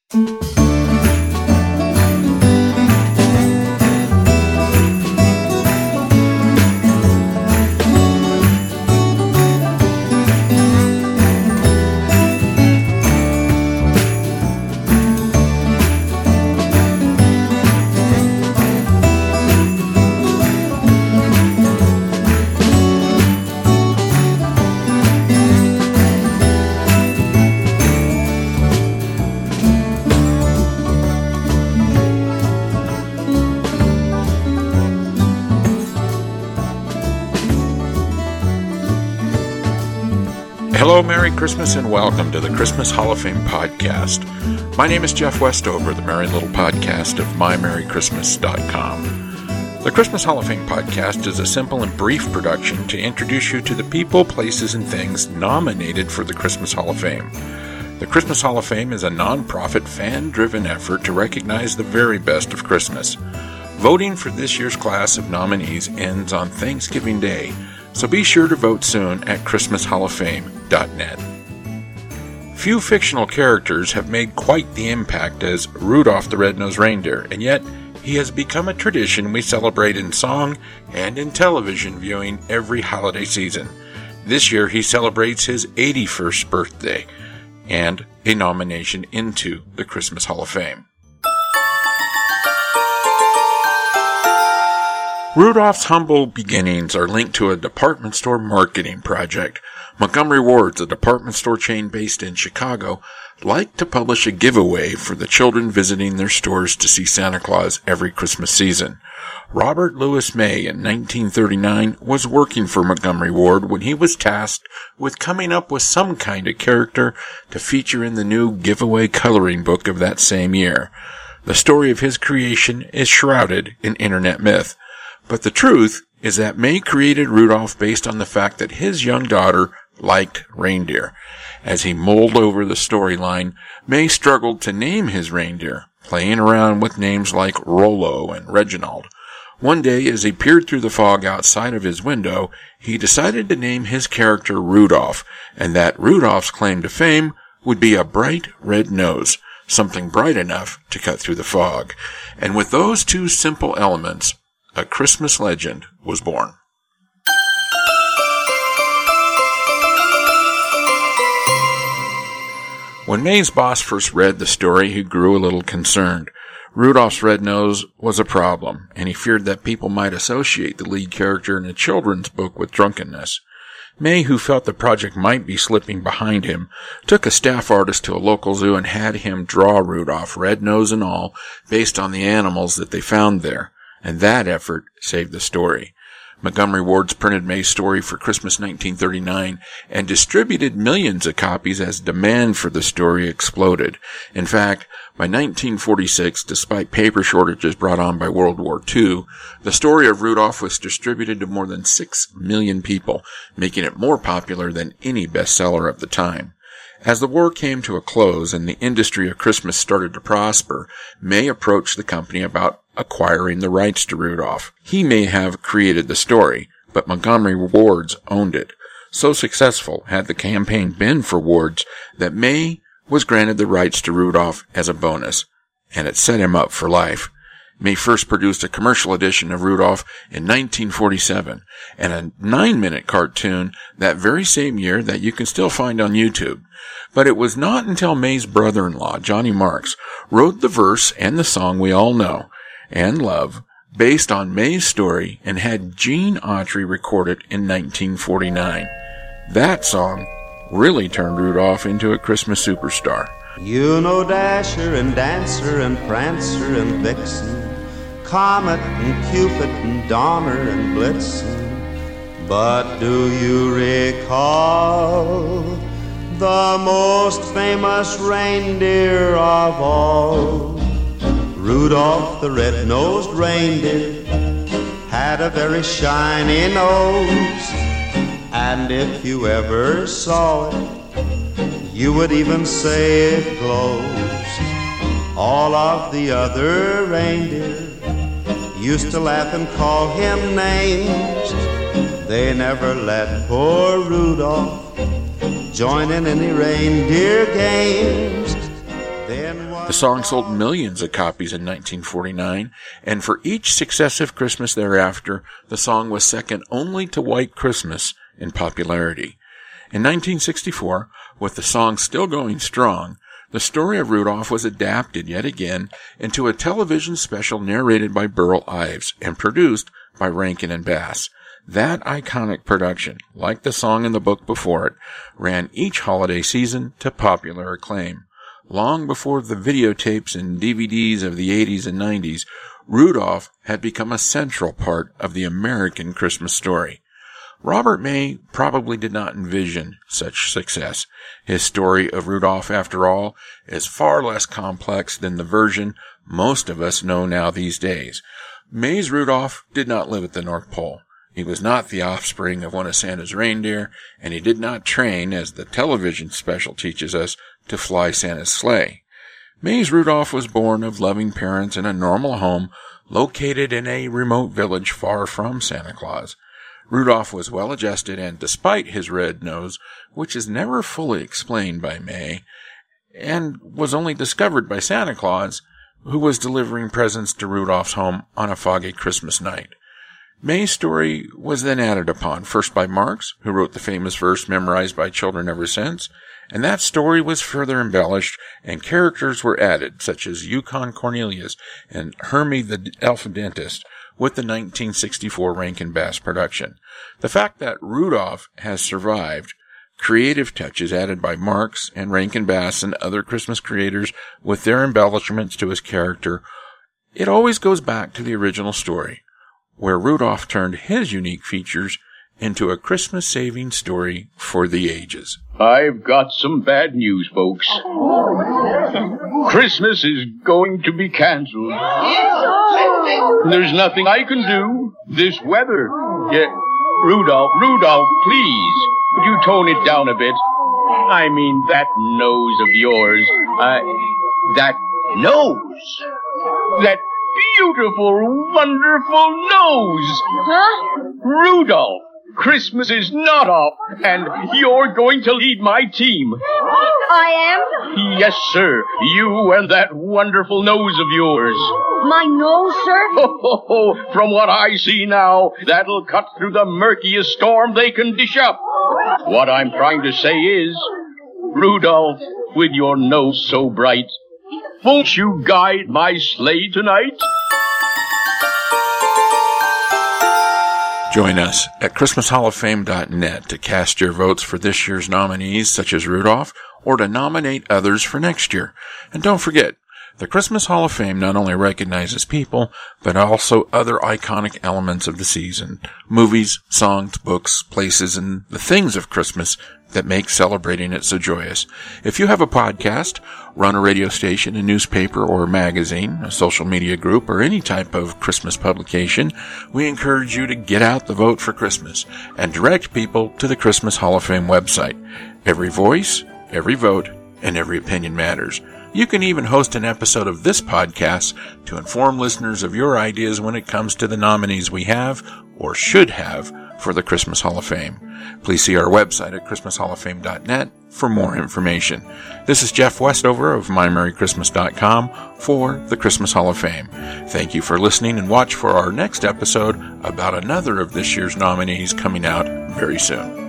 Hello, Merry Christmas, and welcome to the Christmas Hall of Fame podcast. My name is Jeff Westover, the merry little podcast of mymerrychristmas.com. The Christmas Hall of Fame podcast is a simple and brief production to introduce you to the people, places, and things nominated for the Christmas Hall of Fame. The Christmas Hall of Fame is a non-profit, fan-driven effort to recognize the very best of Christmas. Voting for this year's class of nominees ends on Thanksgiving Day, so be sure to vote soon at ChristmasHallOfFame.net. Few fictional characters have made quite the impact as Rudolph the Red-Nosed Reindeer, and yet he has become a tradition we celebrate in song and in television viewing every holiday season. This year he celebrates his 81st birthday and a nomination into the Christmas Hall of Fame. Rudolph's humble beginnings are linked to a department store marketing project. Montgomery Ward's, a department store chain based in Chicago, liked to publish a giveaway for the children visiting their stores to see Santa Claus every Christmas season. Robert Louis May in 1939 was working for Montgomery Ward when he was tasked with coming up with some kind of character to feature in the new giveaway coloring book of that same year. The story of his creation is shrouded in internet myth. But the truth is that May created Rudolph based on the fact that his young daughter liked reindeer. As he mulled over the storyline, May struggled to name his reindeer, playing around with names like Rollo and Reginald. One day, as he peered through the fog outside of his window, he decided to name his character Rudolph, and that Rudolph's claim to fame would be a bright red nose, something bright enough to cut through the fog. And with those two simple elements, a Christmas legend was born. When May's boss first read the story, he grew a little concerned. Rudolph's red nose was a problem, and he feared that people might associate the lead character in a children's book with drunkenness. May, who felt the project might be slipping behind him, took a staff artist to a local zoo and had him draw Rudolph, red nose and all, based on the animals that they found there. And that effort saved the story. Montgomery Ward's printed May's story for Christmas 1939 and distributed millions of copies as demand for the story exploded. In fact, by 1946, despite paper shortages brought on by World War II, the story of Rudolph was distributed to more than 6 million people, making it more popular than any bestseller of the time. As the war came to a close and the industry of Christmas started to prosper, May approached the company about acquiring the rights to Rudolph. He may have created the story, but Montgomery Ward's owned it. So successful had the campaign been for Ward's that May was granted the rights to Rudolph as a bonus, and it set him up for life. May first produced a commercial edition of Rudolph in 1947, and a 9-minute cartoon that very same year that you can still find on YouTube. But it was not until May's brother-in-law, Johnny Marks, wrote the verse and the song we all know and love, based on May's story, and had Gene Autry record it in 1949. That song really turned Rudolph into a Christmas superstar. You know Dasher and Dancer and Prancer and Vixen, Comet and Cupid and Donner and Blitzen. But do you recall the most famous reindeer of all? Rudolph the red-nosed reindeer had a very shiny nose, and if you ever saw it, you would even say it glows. All of the other reindeer used to laugh and call him names. They never let poor Rudolph join in any reindeer games. Then The song sold millions of copies in 1949, and for each successive Christmas thereafter, the song was second only to White Christmas in popularity. In 1964, with the song still going strong, the story of Rudolph was adapted yet again into a television special narrated by Burl Ives and produced by Rankin and Bass. That iconic production, like the song in the book before it, ran each holiday season to popular acclaim. Long before the videotapes and DVDs of the 80s and 90s, Rudolph had become a central part of the American Christmas story. Robert May probably did not envision such success. His story of Rudolph, after all, is far less complex than the version most of us know now these days. May's Rudolph did not live at the North Pole. He was not the offspring of one of Santa's reindeer, and he did not train, as the television special teaches us, to fly Santa's sleigh. May's Rudolph was born of loving parents in a normal home located in a remote village far from Santa Claus. Rudolph was well-adjusted, and despite his red nose, which is never fully explained by May, and was only discovered by Santa Claus, who was delivering presents to Rudolph's home on a foggy Christmas night. May's story was then added upon, first by Marx, who wrote the famous verse memorized by children ever since, and that story was further embellished, and characters were added, such as Yukon Cornelius and Hermie the Elf Dentist, with the 1964 Rankin Bass production. The fact that Rudolph has survived, creative touches added by Marx and Rankin Bass and other Christmas creators with their embellishments to his character, it always goes back to the original story, where Rudolph turned his unique features into a Christmas-saving story for the ages. I've got some bad news, folks. Christmas is going to be canceled. There's nothing I can do. This weather. Rudolph, please. Would you tone it down a bit? I mean, that nose of yours. That nose. That beautiful, wonderful nose. Huh? Rudolph, Christmas is not off, and you're going to lead my team. I am? Yes, sir. You and that wonderful nose of yours. My nose, sir? Oh, from what I see now, that'll cut through the murkiest storm they can dish up. What I'm trying to say is, Rudolph, with your nose so bright, won't you guide my sleigh tonight? Join us at ChristmasHallOfFame.net to cast your votes for this year's nominees, such as Rudolph, or to nominate others for next year. And don't forget, the Christmas Hall of Fame not only recognizes people, but also other iconic elements of the season. Movies, songs, books, places, and the things of Christmas that make celebrating it so joyous. If you have a podcast, run a radio station, a newspaper or magazine, a social media group, or any type of Christmas publication, we encourage you to get out the vote for Christmas and direct people to the Christmas Hall of Fame website. Every voice, every vote, and every opinion matters. You can even host an episode of this podcast to inform listeners of your ideas when it comes to the nominees we have or should have for the Christmas Hall of Fame. Please see our website at ChristmasHallOfFame.net for more information. This is Jeff Westover of MyMerryChristmas.com for the Christmas Hall of Fame. Thank you for listening, and watch for our next episode about another of this year's nominees coming out very soon.